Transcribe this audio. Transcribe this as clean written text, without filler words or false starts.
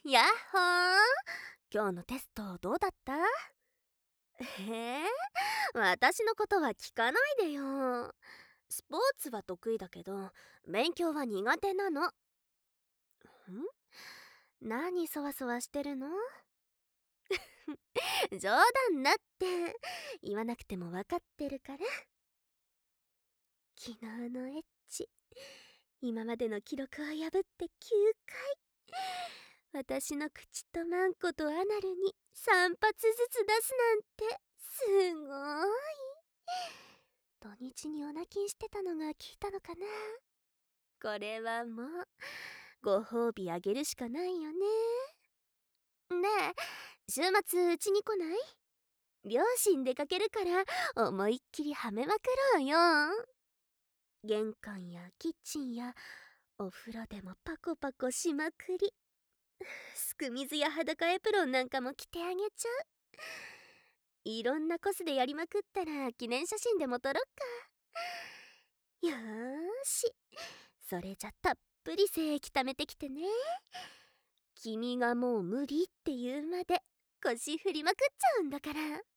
やっほー。今日のテストどうだった？私のことは聞かないでよ。スポーツは得意だけど勉強は苦手なの。何そわそわしてるの？冗談だって言わなくても分かってるから。昨日のエッチ、今までの記録を破って9回。私の口とマンコとアナルに3発ずつ出すなんてすごい。土日にオナキンしてたのが効いたのかな。これはもうご褒美あげるしかないよね。ねえ、週末うちに来ない？両親出かけるから思いっきりはめまくろうよ。玄関やキッチンやお風呂でもパコパコしまくり、すく水や裸エプロンなんかも着てあげちゃう。いろんなコスでやりまくったら記念写真でも撮ろっか。よーし、それじゃたっぷり精液貯めてきてね。君がもう無理って言うまで腰振りまくっちゃうんだから。